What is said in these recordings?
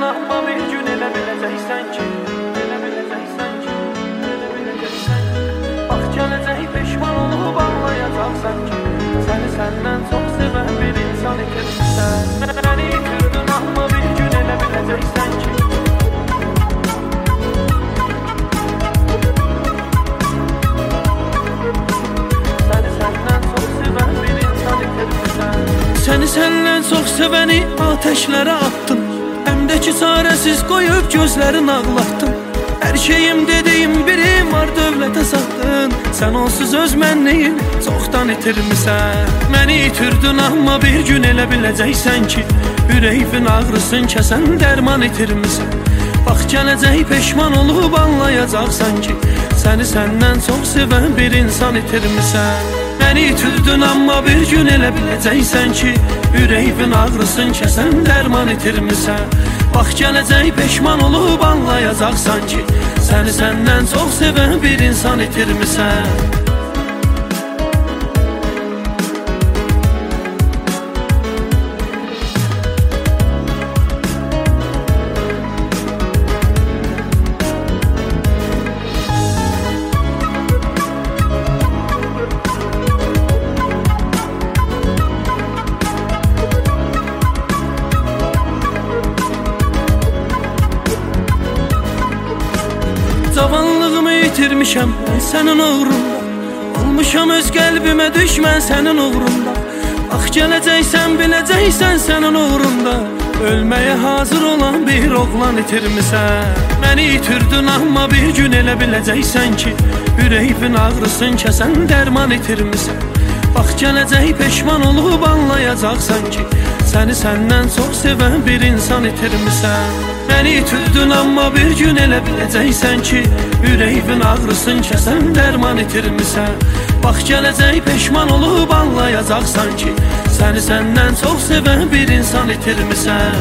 amma bir gün elə biləcəksən ki, bax gələcək peşman olub anlayacaqsan ki, səni səndən çox sevən bir insan itirmişsən. Məni itirdin amma bir gün elə biləcəksən ki, səni səndən çox sevəni ateşlərə attım, həm də ki çarəsiz qoyub gözlərin ağlatdım. Hər şeyim dediyim birim var dövlətə satdın, sən onsuz öz mənliyini çoxdan itirmisən. Məni itirdin amma bir gün elə biləcəksən ki, ürəyin ağrısın kəsən dərman itirmisən. Bax gələcək peşman olub anlayacaqsan ki, səni səndən çox sevən bir insan itirmisən. Məni itirdin amma bir gün elə biləcəksən ki, ürəyin ağrısın kəsən dərman itirmisən. Bax gələcək peşman olub anlayacaqsan ki, səni səndən çox sevən bir insan itirmisən. Cavanlığımı itirmişəm mən sənin uğrunda, olmuşam öz qəlbimə düşmən sənin uğrunda. Bax gələcəksən biləcəksən sənin uğrunda, ölməyə hazır olan bir oğlan itirmisən. Məni itirdin amma bir gün elə biləcəksən ki, ürəyin ağrısın kəsən dərman itirmisən. Bax gələcək peşman olub anlayacaqsan ki, səni səndən çox sevən bir insan itirmisən. Məni itirdin amma bir gün elə biləcəksən ki, ürəyin ağrısın kəsən dərman itirmisən. Bax gələcək peşman olub anlayacaqsan ki, səni səndən çox sevən bir insan itirmisən.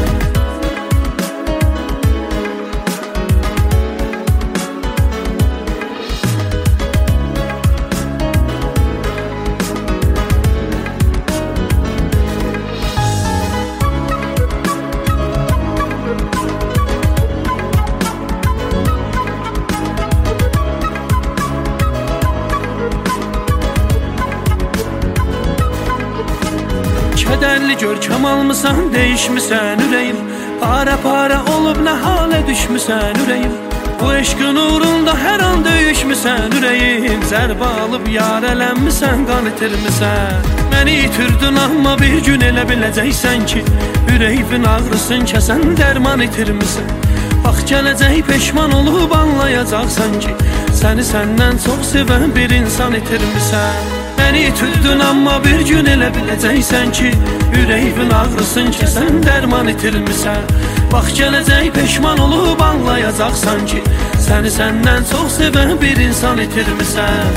Kədərli görkəm almısan, değişmisən ürəyim, para olub nə halə düşmüsən ürəyim. Bu eşqin uğrunda hər an döyüşmüsən ürəyim, zərbə alıb yarələnmisən, qan itirmisən. Məni itirdin amma bir gün elə biləcəksən ki, ürəyin ağrısın kəsən dərman itirmisən. Bax gələcək peşman olub anlayacaqsan ki, səni səndən çox sevən bir insan itirmisən. Məni itirdin amma bir gün elə biləcəksən ki, ürəyin ağrısın kəsən dərman itirmisən. Bax gələcək peşman olub anlayacaqsan ki, səni səndən çox sevən bir insan itirmisən.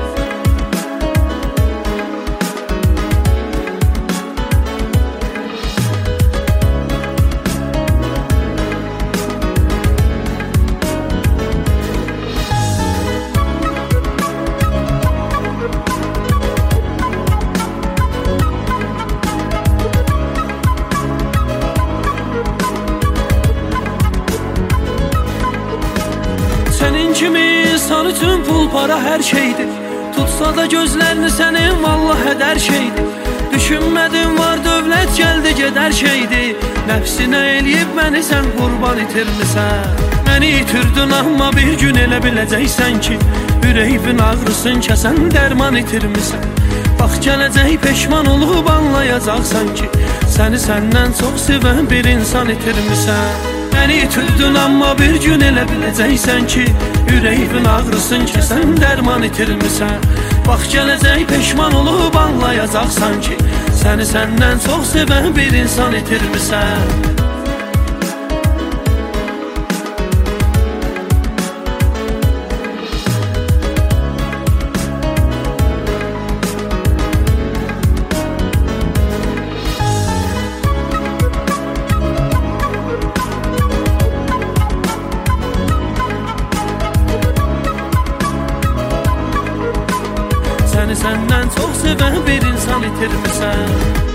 Sənin kimi insan üçün pul para hər şeydir, tutsa da gözlərini sənin vallah hədər şeydir. Düşünmədin var dövlət gəldi gedər şeydir, nəfsinə eləyib məni sən qurban itirmisən. Məni itirdin amma bir gün elə biləcəksən ki, ürəyin ağrısın kəsən dərman itirmisən. Bax gələcək peşman olub anlayacaqsan ki, səni səndən çox sevən bir insan itirmisən. Məni itirdin amma bir gün elə biləcəksən ki, ürəyin ağrısın kəsən dərman itirmisən. Bax gələcək peşman olub anlayacaqsan ki, səni səndən çox sevən bir insan itirmisən. Səni səndən çox sevən bir insan itirmisən.